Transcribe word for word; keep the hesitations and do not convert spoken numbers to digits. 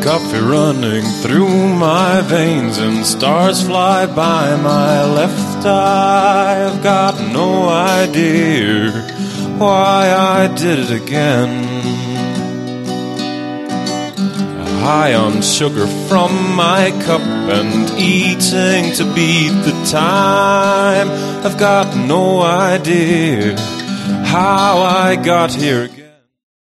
coffee running through my veins and stars fly by my left eye. I've got no idea why I did it again. High on sugar from my cup and eating to beat the time. I've got no idea how I got here.